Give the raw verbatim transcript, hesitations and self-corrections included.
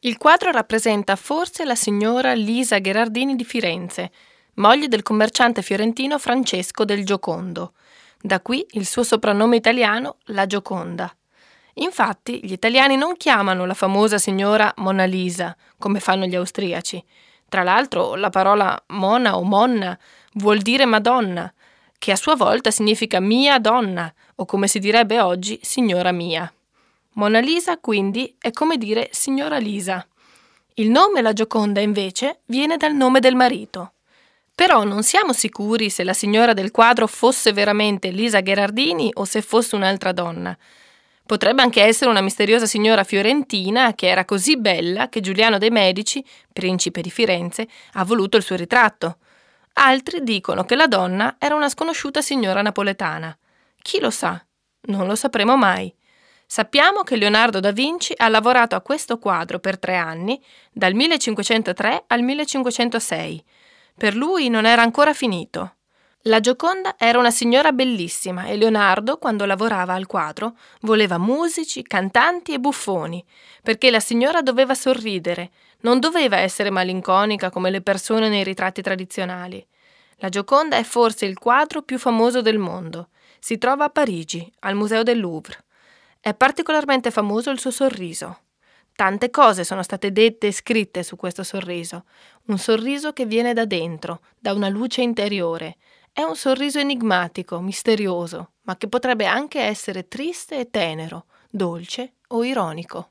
Il quadro rappresenta forse la signora Lisa Gherardini di Firenze, moglie del commerciante fiorentino Francesco del Giocondo. Da qui il suo soprannome italiano, la Gioconda. Infatti, gli italiani non chiamano la famosa signora Mona Lisa, come fanno gli austriaci. Tra l'altro, la parola Mona o Monna vuol dire Madonna, che a sua volta significa mia donna, o come si direbbe oggi, signora mia. Mona Lisa, quindi, è come dire signora Lisa. Il nome La Gioconda, invece, viene dal nome del marito. Però non siamo sicuri se la signora del quadro fosse veramente Lisa Gherardini o se fosse un'altra donna. Potrebbe anche essere una misteriosa signora fiorentina che era così bella che Giuliano de' Medici, principe di Firenze, ha voluto il suo ritratto. Altri dicono che la donna era una sconosciuta signora napoletana. Chi lo sa? Non lo sapremo mai. Sappiamo che Leonardo da Vinci ha lavorato a questo quadro per tre anni, dal millecinquecentotre al millecinquecentosei. Per lui non era ancora finito. La Gioconda era una signora bellissima e Leonardo, quando lavorava al quadro, voleva musici, cantanti e buffoni, perché la signora doveva sorridere, non doveva essere malinconica come le persone nei ritratti tradizionali. La Gioconda è forse il quadro più famoso del mondo. Si trova a Parigi, al Museo del Louvre. È particolarmente famoso il suo sorriso. Tante cose sono state dette e scritte su questo sorriso. Un sorriso che viene da dentro, da una luce interiore. È un sorriso enigmatico, misterioso, ma che potrebbe anche essere triste e tenero, dolce o ironico.